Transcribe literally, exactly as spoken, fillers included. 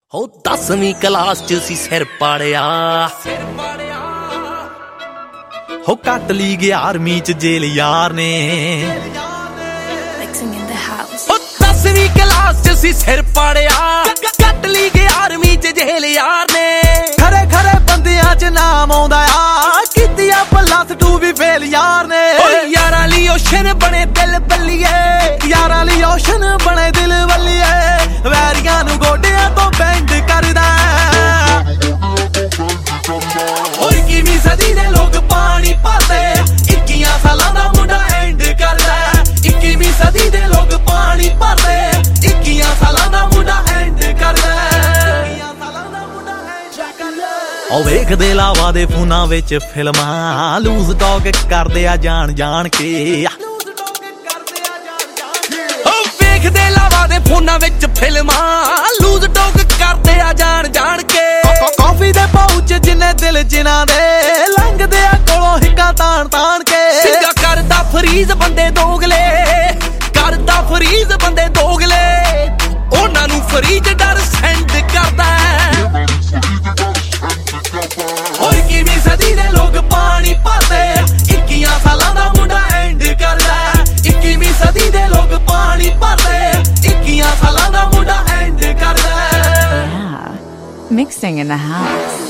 हो दसवीं क्लास च सी सिर पाड़िया हो कट ली ग्यारहवीं च जेल यार ने हो दसवीं क्लास च सी सिर पाड़िया कट ली ग्यारहवीं च जेल यार ने खरे खरे बंदियां च नाम आउंदा आ कीतिया प्लस टू भी फेल यार ने यारा ली ओशन बने दिल बल्लिए यारा ली ओशन बने दिल बल्लिए वैरियां नू गोडियां तो बैंड करदा और इक्कीवीं सदी दे लोग पानी पाते इक्कियां सालां दा मुंडा एंड करदा इक्कीवीं सदी दे लोग पानी पाते इक्कियां सालां दा मुंडा एंड करदा ओ वेखदे लावा दे फोनां विच फिल्मां लूज टॉक करदे आ जान जान के वेखदे लावा दे फोनां विच फिल्मां लूज टॉक करदे आ जान जान के कॉफी दे पाउच जिन्ने दिल जिन्हां दे लंघदे आ कोलों हिक्कां ताण ताण के सिंगा करदा फरीज बंदे दोगले करदा फरीज बंदे दोगले उन्हां नूं फरीज डर सेंड करदा और इक्कीवीं सदी दे लोग पानी पाते इक्कियां सालां दा मुंडा एंड करदा इक्कीवीं सदी दे लोग पानी पाते इक्कियां सालां दा मुंडा एंड करदा Mixing in the house.